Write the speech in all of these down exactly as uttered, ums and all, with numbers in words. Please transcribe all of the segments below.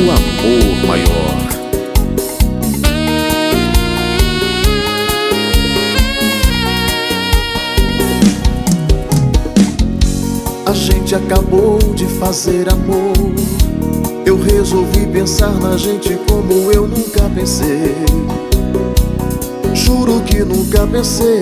amor maior. A gente acabou de fazer amor. Eu resolvi pensar na gente como eu nunca pensei. Juro que nunca pensei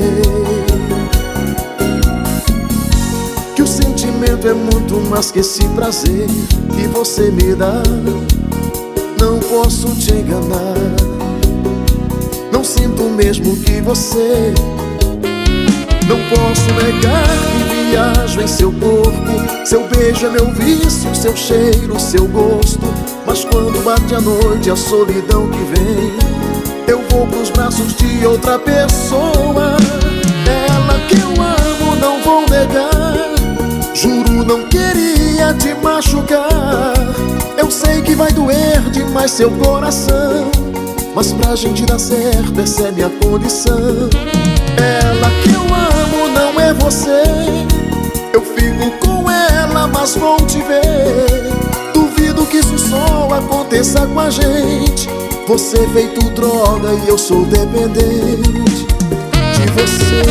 que o sentimento é muito mais que esse prazer que você me dá. Não posso te enganar, não sinto o mesmo que você. Não posso negar que viajo em seu corpo. Seu beijo é meu vício, seu cheiro, seu gosto. Mas quando bate a noite, a solidão que vem, eu vou pros braços de outra pessoa. Ela que eu amo, não vou negar. Juro, não queria te machucar. Eu sei que vai doer demais seu coração, mas pra gente dar certo, essa é minha condição. Ela que eu amo não é você. Eu fico com ela, mas vou te ver. Duvido que isso só aconteça com a gente. Você é feito droga e eu sou dependente de você.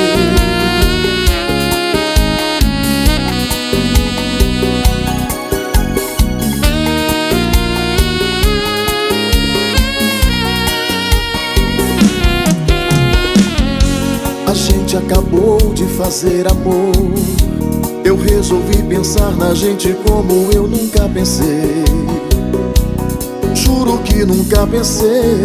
A gente acabou de fazer amor. Eu resolvi pensar na gente como eu nunca pensei. Juro que nunca pensei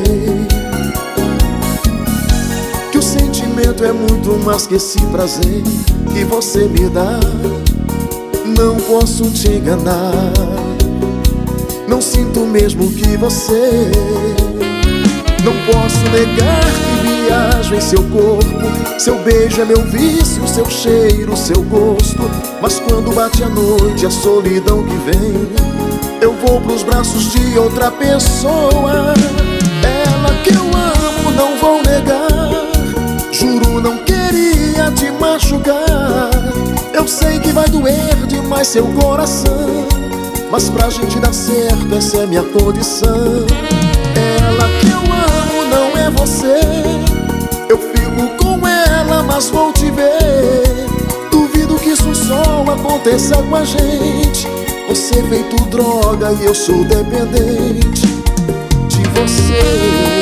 que o sentimento é muito mais que esse prazer que você me dá. Não posso te enganar, não sinto o mesmo que você. Não posso negar que viajo em seu corpo. Seu beijo é meu vício, seu cheiro, seu gosto. Mas quando bate a noite, a solidão que vem, eu vou pros braços de outra pessoa. Ela que eu amo, não vou negar. Juro, não queria te machucar. Eu sei que vai doer demais seu coração, mas pra gente dar certo, essa é minha condição. Ela que eu amo não é você. Eu fico com ela, mas vou te ver. Duvido que isso só aconteça com a gente. Você é feito droga e eu sou dependente de você.